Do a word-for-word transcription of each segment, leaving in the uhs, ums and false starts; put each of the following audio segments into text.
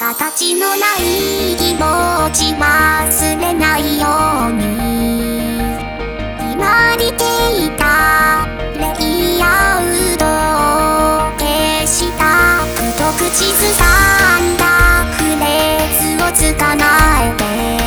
形のない気持ち忘れないように今似ていたレイアウトを消した太口ずさんだフレーズを捕まえて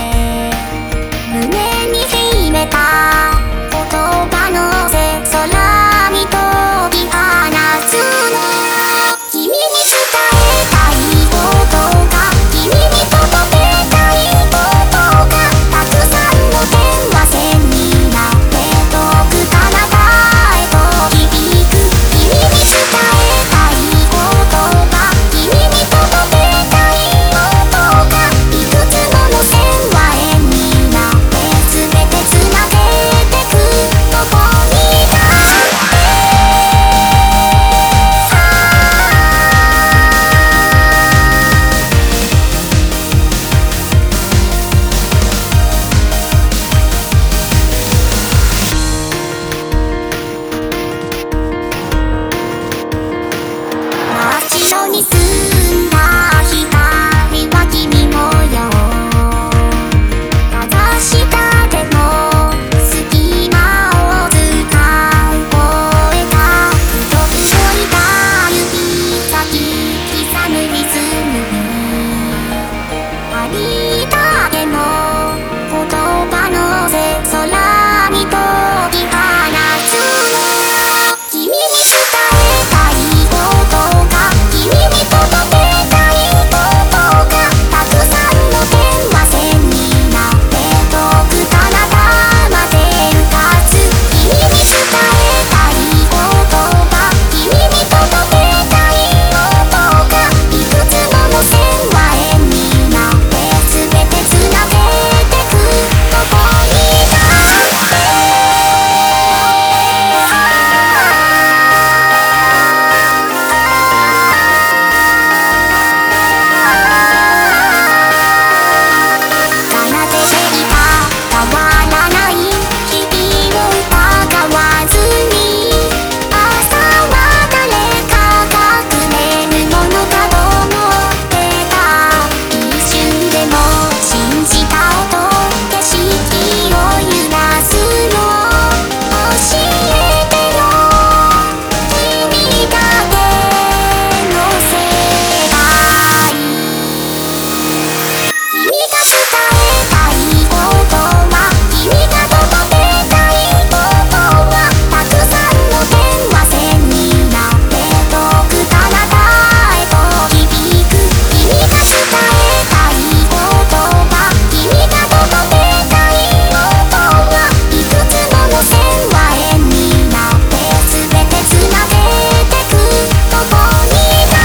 胸に秘めた言葉のせ空に解き放つの君に伝えたいことが君に届けたいことがたくさんの電話線になって遠く彼方へと響く君に伝えたいことが君に届けたいことがいくつもの線は円になって全てつなげてくとこにだ街路に住んだ光は君もよ正したでも隙間を使う声が太くそいた指先刻むリズムにありだけの言葉のせ空に解き放つの君に伝えたいことが君に届けたいことがたくさんの電話線になって遠く彼方まで浮かつ君に伝えたいことが君に届けたいことがいくつもの線は円になって全てつなげてくとこにだ奏でていた変わらない日々を疑わずに朝は誰かがくれるものかと思ってた一瞬でも信じた音景色を揺らすの教えてよ君だけの世界君が伝えたいことは君が届けたいことはたくさんの電話線になって遠く彼方へと響く君が伝えたいことが君が届けたいことはいくつもの線は円になって全てつなげてくとこにだ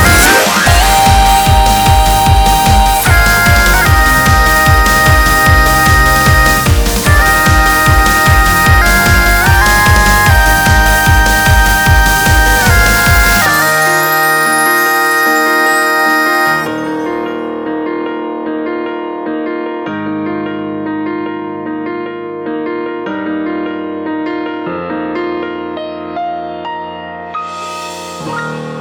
「